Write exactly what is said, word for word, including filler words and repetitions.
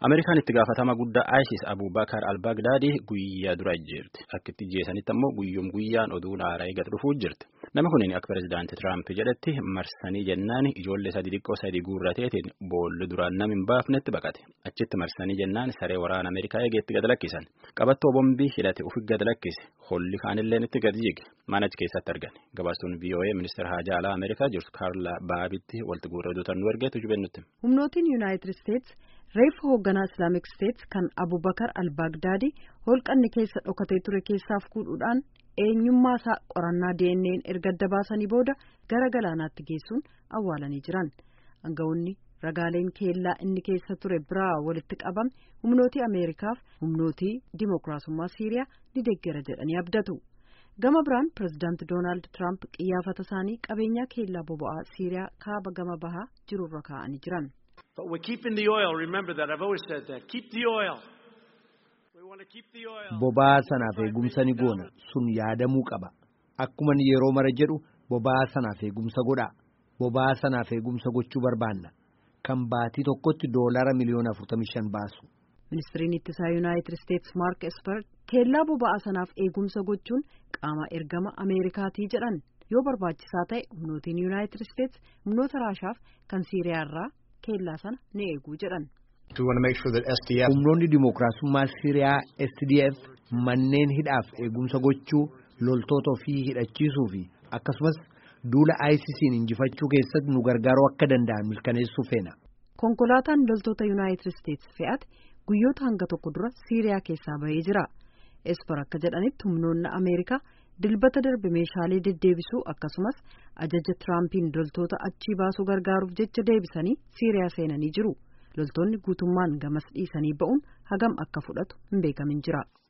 Ameerikaan itti gaafatama guddaa ISIS Abubakar al-Baghdadi guyyaa dura jirti. Akka itti jeesanitti ammoo guyyum guyyaan oduun haaraa eegatu dhufuu jirti. Nama kunin akka pirezidaantii Trump jedhetti marsanii jennaan ijoollee sadii xiqqoo sadii guurrateetiin boolli duraan nam hin baafnetti baqate. Achitti marsanii jennaan saree waraana Ameerikaa eegeetti gad lakkisan. Qabattoo bombii hidhate ufi gad lakkise. Holli kaanillee itti gad jige. Mana achi keessatti argan. Gabaastuun V O A ministeera haajaa alaa Ameerikaa jirtu Kaarla Baabitti walitti guurraduutan nu ergeetu jubennutti. Humnootiin United States reeffa hoogganaa Islamic State kan Abubakar al-Baghdadi holqanni keessa dhokatee ture keessaaf kuudhuudhaan eenyummaa isaa qorannaa D N A erga adda baasanii booda gara galaanaatti geessuun awwaalanii jiran. Aangawoonni ragaaleen keellaa inni keessa ture biraa walitti qabame humnootii Ameerikaaf humnootii Dimookiraasummaa Siiriyaa ni deeggera jedhanii abdatu. Gama biraan pirezidaanti Doonaald Tiraamp qiyyaafata isaanii qabeenyaa keellaa boba'aa Siiriyaa kaaba gama bahaa jirurra kaa'anii jiran. But we're keeping the oil. Remember that. I've always said that. Keep the oil. We want to keep the oil. Boba'aa sanaaf eegumsa ni goona. Sun yaadamuu qaba. Akkuma yeroo mara jedhu boba'aa sanaaf eegumsa godhaa. Boba'aa sanaaf eegumsa gochuu barbaanna. Kan baatii tokkotti doolara miliyoona afurtamii shan baasu. Ministiriin ittisaa United States Mark Esper keellaa boba'aa sanaaf eegumsa gochuun qaama ergama Ameerikaatii jedhan. Yoo barbaachisaa ta'e humnootiin United States humnoota Raashaaf kan Siiriyaa irraa keellaa sana ni eeguu jedhan. Humnoonni Dimookiraasummaa Siiriyaa S D F manneen hidhaaf eegumsa gochuu, loltoota ofii hidhachiisuu fi akkasumas duula ISIS'n injifachuu keessatti nu gargaaruu akka danda'an mirkaneessuu feena. Konkolaataan loltoota United States fe'ate guyyoota hanga tokko dura Siiriyaa keessaa bahee jira. Esper akka jedhanitti humnoonni Ameerikaa dilbata darbe meeshaalee deddeebisuu akkasumas ajaja Tiraampiin loltoota achii baasuu gargaaruuf jecha deebisanii Siiriyaa seenanii jiru. Loltoonni guutummaan gamas dhiisanii ba'uun hagam akka fudhatu hin beekamin jira.